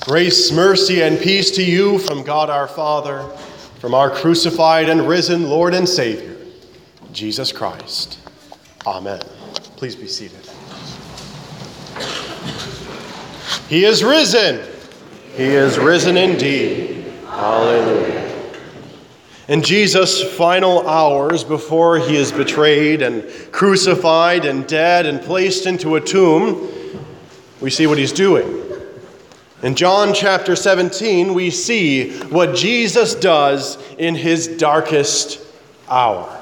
Grace, mercy, and peace to you from God our Father, from our crucified and risen Lord and Savior, Jesus Christ. Amen. Please be seated. He is risen. He is risen indeed. Hallelujah. In Jesus' final hours before he is betrayed and crucified and dead and placed into a tomb, we see what he's doing. In John chapter 17, we see what Jesus does in his darkest hour.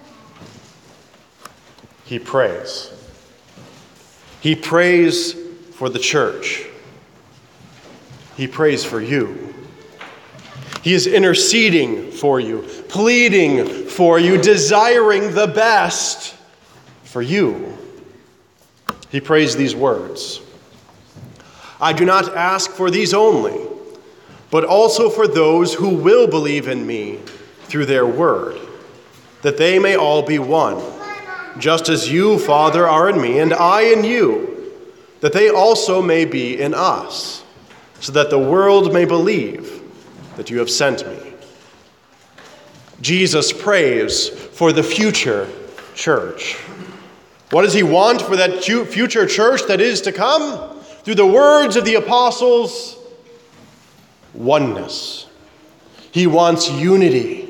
He prays. He prays for the church. He prays for you. He is interceding for you, pleading for you, desiring the best for you. He prays these words: I do not ask for these only, but also for those who will believe in me through their word, that they may all be one, just as you, Father, are in me, and I in you, that they also may be in us, so that the world may believe that you have sent me. Jesus prays for the future church. What does he want for that future church that is to come? Through the words of the apostles, oneness. He wants unity.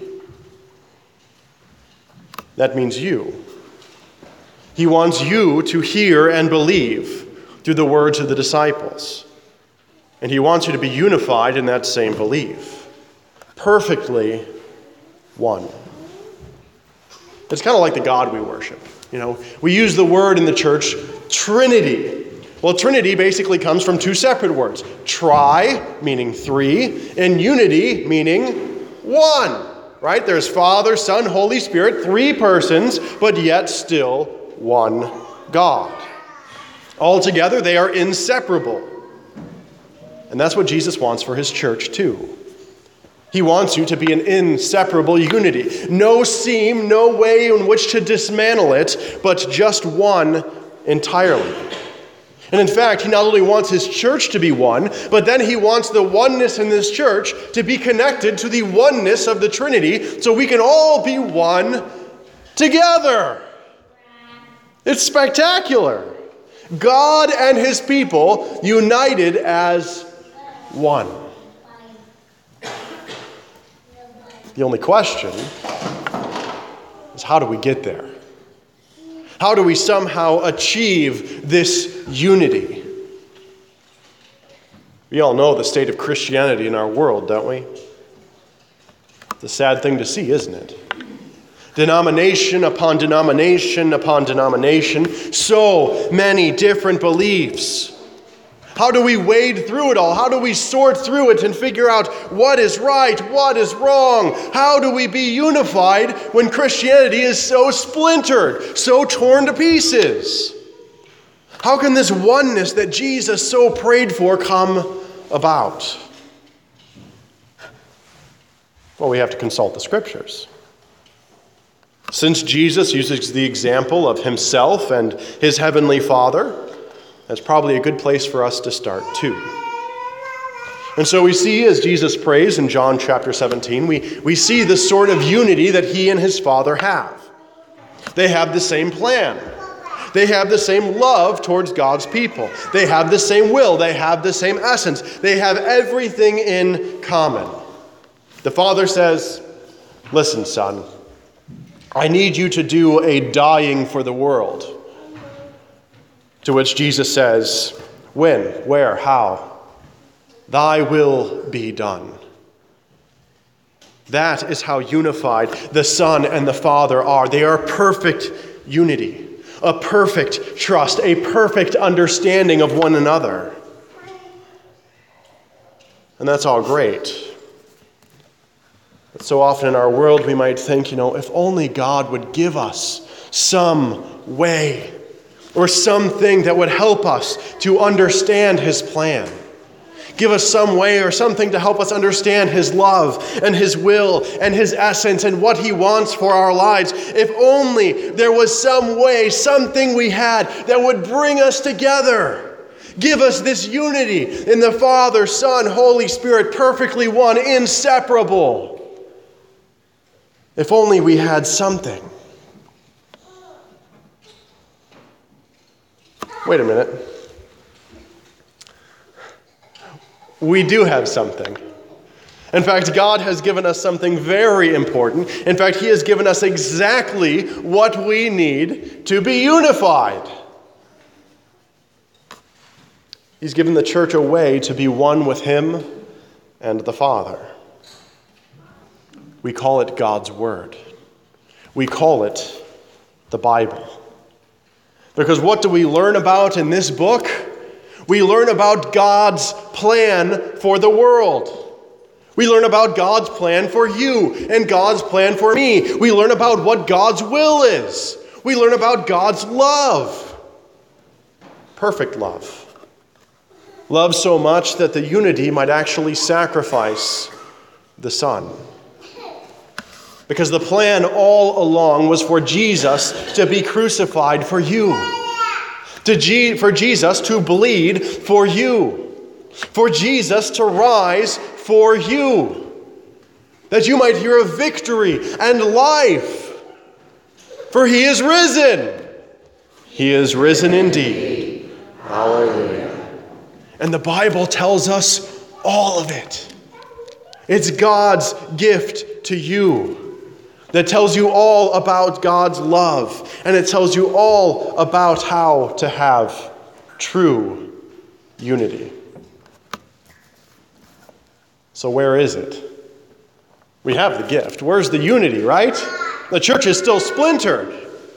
That means you. He wants you to hear and believe through the words of the disciples. And he wants you to be unified in that same belief. Perfectly one. It's kind of like the God we worship. We use the word in the church, Trinity. Well, Trinity basically comes from two separate words. Tri, meaning three, and unity, meaning one. Right? There's Father, Son, Holy Spirit, three persons, but yet still one God. Altogether, they are inseparable. And that's what Jesus wants for his church, too. He wants you to be an inseparable unity. No seam, no way in which to dismantle it, but just one entirely. And in fact, he not only wants his church to be one, but then he wants the oneness in this church to be connected to the oneness of the Trinity, so we can all be one together. It's spectacular. God and his people united as one. The only question is, how do we get there? How do we somehow achieve this unity? We all know the state of Christianity in our world, don't we? It's a sad thing to see, isn't it? Denomination upon denomination upon denomination, so many different beliefs. How do we wade through it all? How do we sort through it and figure out what is right, what is wrong? How do we be unified when Christianity is so splintered, so torn to pieces? How can this oneness that Jesus so prayed for come about? Well, we have to consult the scriptures. Since Jesus uses the example of himself and his heavenly Father, that's probably a good place for us to start too. And so we see, as Jesus prays in John chapter 17, we see the sort of unity that he and his Father have. They have the same plan. They have the same love towards God's people. They have the same will. They have the same essence. They have everything in common. The Father says, listen, son, I need you to do a dying for the world. To which Jesus says, when, where, how? Thy will be done. That is how unified the Son and the Father are. They are perfect unity, a perfect trust, a perfect understanding of one another. And that's all great. But so often in our world we might think, if only God would give us some way or something that would help us to understand his plan. Give us some way or something to help us understand his love and his will and his essence and what he wants for our lives. If only there was some way, something we had that would bring us together. Give us this unity in the Father, Son, Holy Spirit, perfectly one, inseparable. If only we had something. Wait a minute. We do have something. In fact, God has given us something very important. In fact, He has given us exactly what we need to be unified. He's given the church a way to be one with Him and the Father. We call it God's Word. We call it the Bible. Because what do we learn about in this book? We learn about God's plan for the world. We learn about God's plan for you and God's plan for me. We learn about what God's will is. We learn about God's love. Perfect love. Love so much that the unity might actually sacrifice the Son. Because the plan all along was for Jesus to be crucified for you. For Jesus to bleed for you. For Jesus to rise for you. That you might hear of victory and life. For He is risen. He is risen indeed. Hallelujah. And the Bible tells us all of it. It's God's gift to you. That tells you all about God's love. And it tells you all about how to have true unity. So where is it? We have the gift. Where's the unity, right? The church is still splintered.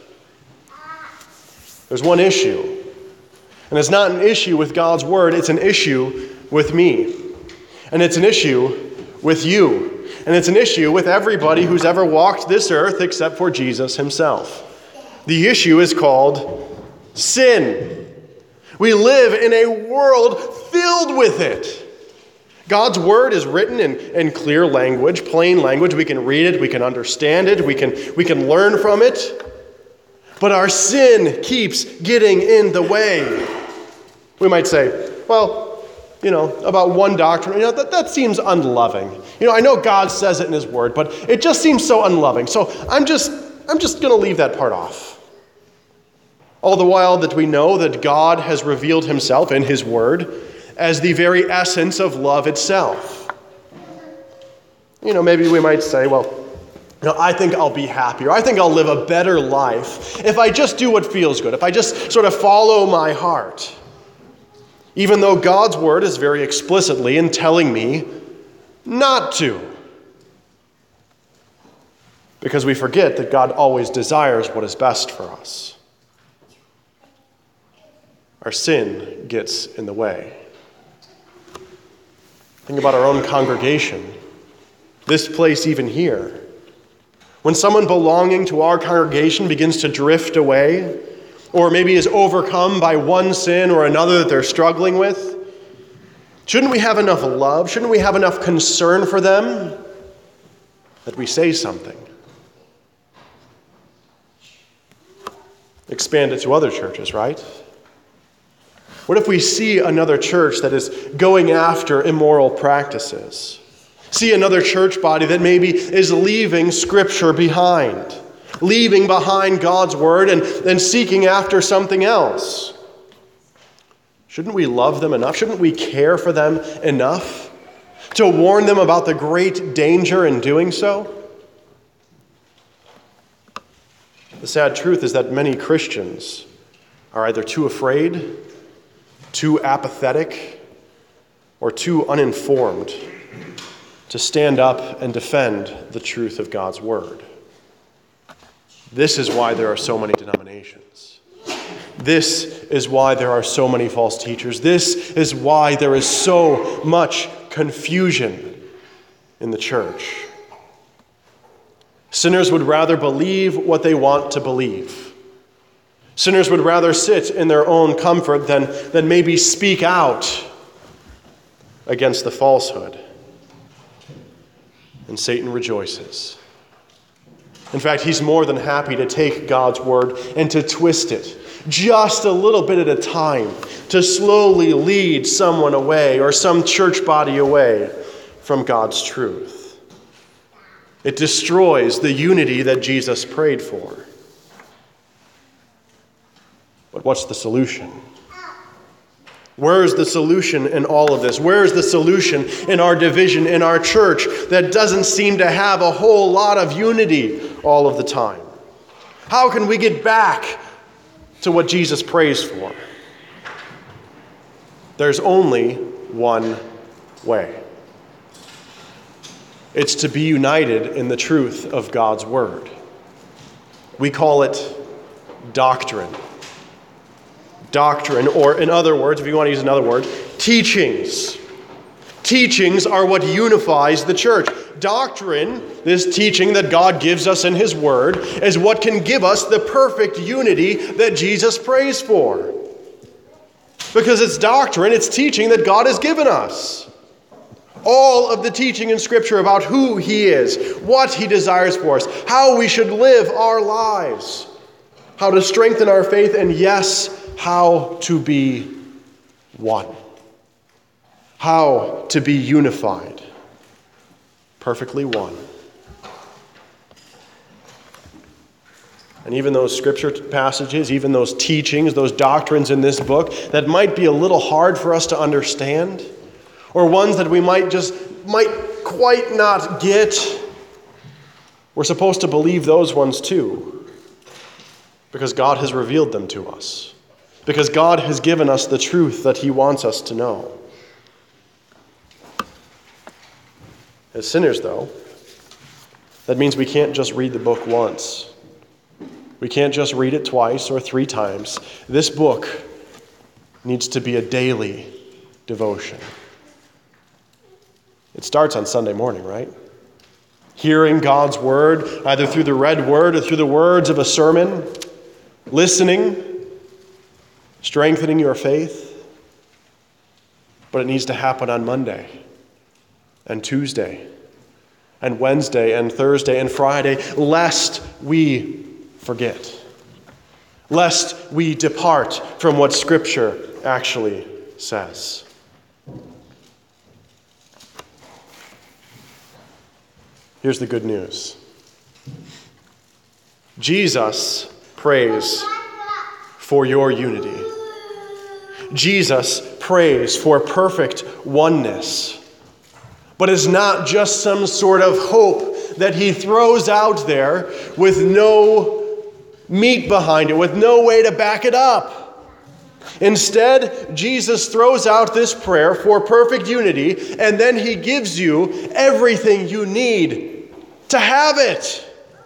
There's one issue. And it's not an issue with God's word. It's an issue with me. And it's an issue with you. And it's an issue with everybody who's ever walked this earth except for Jesus Himself. The issue is called sin. We live in a world filled with it. God's word is written in clear language, plain language. We can read it, we can understand it, we can learn from it. But our sin keeps getting in the way. We might say, well, about one doctrine, that seems unloving. I know God says it in His word, but it just seems so unloving. So I'm just going to leave that part off. All the while that we know that God has revealed Himself in His word as the very essence of love itself. Maybe we might say, I think I'll be happier. I think I'll live a better life if I just do what feels good, if I just sort of follow my heart. Even though God's word is very explicitly in telling me not to. Because we forget that God always desires what is best for us. Our sin gets in the way. Think about our own congregation, this place even here. When someone belonging to our congregation begins to drift away, or maybe is overcome by one sin or another that they're struggling with, shouldn't we have enough love? Shouldn't we have enough concern for them that we say something? Expand it to other churches, right? What if we see another church that is going after immoral practices? See another church body that maybe is leaving Scripture behind, leaving behind God's word and seeking after something else. Shouldn't we love them enough? Shouldn't we care for them enough to warn them about the great danger in doing so? The sad truth is that many Christians are either too afraid, too apathetic, or too uninformed to stand up and defend the truth of God's word. This is why there are so many denominations. This is why there are so many false teachers. This is why there is so much confusion in the church. Sinners would rather believe what they want to believe. Sinners would rather sit in their own comfort than maybe speak out against the falsehood. And Satan rejoices. In fact, he's more than happy to take God's word and to twist it, just a little bit at a time, to slowly lead someone away or some church body away from God's truth. It destroys the unity that Jesus prayed for. But what's the solution? Where is the solution in all of this? Where is the solution in our division, in our church, that doesn't seem to have a whole lot of unity all of the time? How can we get back to what Jesus prays for? There's only one way. It's to be united in the truth of God's word. We call it doctrine. Doctrine, or in other words, if you want to use another word, teachings. Teachings are what unifies the church. Doctrine, this teaching that God gives us in His Word, is what can give us the perfect unity that Jesus prays for. Because it's doctrine, it's teaching that God has given us. All of the teaching in Scripture about who He is, what He desires for us, how we should live our lives, how to strengthen our faith, and yes, how to be one. How to be unified. Perfectly one. And even those scripture passages, even those teachings, those doctrines in this book that might be a little hard for us to understand, or ones that we might quite not get, we're supposed to believe those ones too, because God has revealed them to us. Because God has given us the truth that He wants us to know. As sinners, though, that means we can't just read the book once. We can't just read it twice or 3 times. This book needs to be a daily devotion. It starts on Sunday morning, right? Hearing God's word, either through the read word or through the words of a sermon, listening, strengthening your faith. But it needs to happen on Monday and Tuesday and Wednesday and Thursday and Friday, lest we forget, lest we depart from what Scripture actually says. Here's the good news. Jesus prays for your unity. Jesus prays for perfect oneness, but is not just some sort of hope that He throws out there with no meat behind it, with no way to back it up. Instead, Jesus throws out this prayer for perfect unity, and then He gives you everything you need to have it.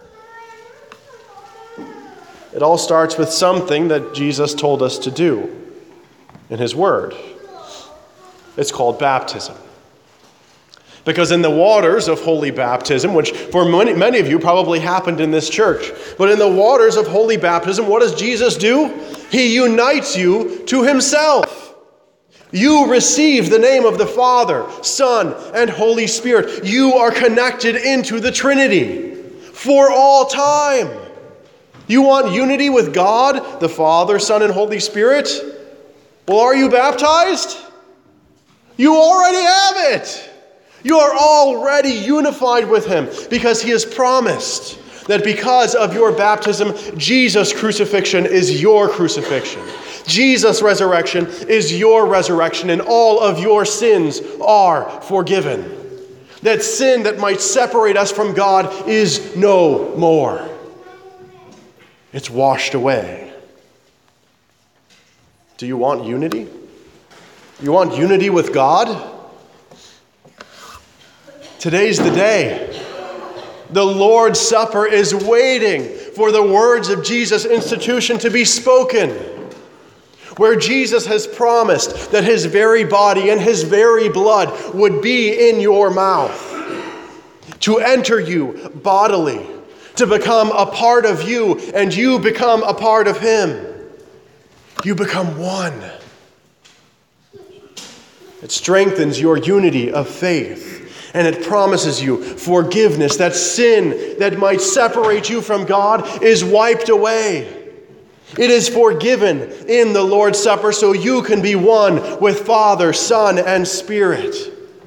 It all starts with something that Jesus told us to do in His Word. It's called baptism. Because in the waters of holy baptism, which for many of you probably happened in this church, but in the waters of holy baptism, what does Jesus do? He unites you to Himself. You receive the name of the Father, Son, and Holy Spirit. You are connected into the Trinity for all time. You want unity with God, the Father, Son, and Holy Spirit? Well, are you baptized? You already have it. You are already unified with Him because He has promised that because of your baptism, Jesus' crucifixion is your crucifixion. Jesus' resurrection is your resurrection, and all of your sins are forgiven. That sin that might separate us from God is no more. It's washed away. Do you want unity? You want unity with God? Today's the day. The Lord's Supper is waiting for the words of Jesus' institution to be spoken, where Jesus has promised that His very body and His very blood would be in your mouth, to enter you bodily, to become a part of you, and you become a part of Him. You become one. It strengthens your unity of faith, and it promises you forgiveness. That sin that might separate you from God is wiped away. It is forgiven in the Lord's Supper so you can be one with Father, Son, and Spirit.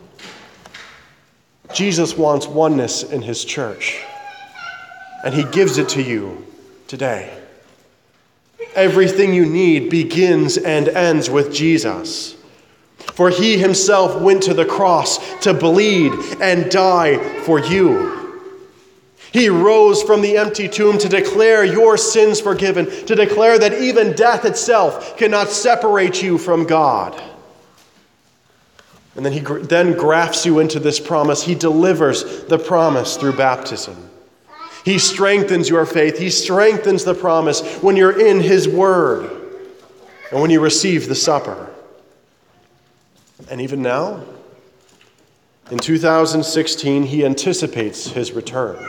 Jesus wants oneness in his church, and he gives it to you today. Everything you need begins and ends with Jesus. For he himself went to the cross to bleed and die for you. He rose from the empty tomb to declare your sins forgiven, to declare that even death itself cannot separate you from God. And then he grafts you into this promise. He delivers the promise through baptism. He strengthens your faith. He strengthens the promise when you're in his word and when you receive the supper. And even now, in 2016, he anticipates his return.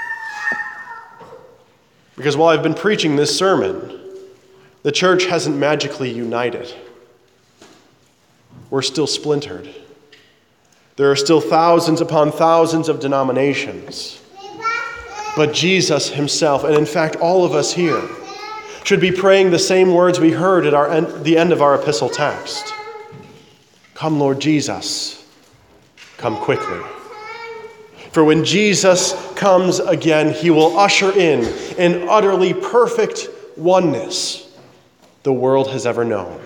Because while I've been preaching this sermon, the church hasn't magically united. We're still splintered. There are still thousands upon thousands of denominations. But Jesus himself, and in fact all of us here, should be praying the same words we heard at the end of our epistle text. Come, Lord Jesus, come quickly. For when Jesus comes again, he will usher in an utterly perfect oneness the world has ever known.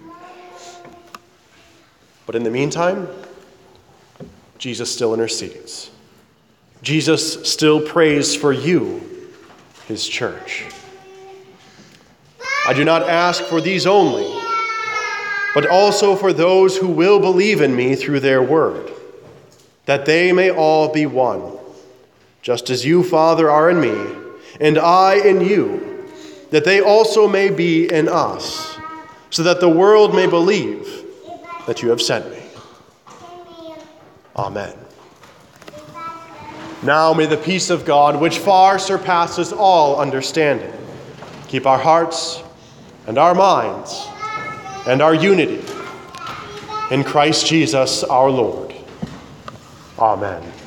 But in the meantime, Jesus still intercedes. Jesus still prays for you, his church. I do not ask for these only, but also for those who will believe in me through their word, that they may all be one, just as you, Father, are in me, and I in you, that they also may be in us, so that the world may believe that you have sent me. Amen. Now may the peace of God, which far surpasses all understanding, keep our hearts and our minds and our unity in Christ Jesus our Lord. Amen.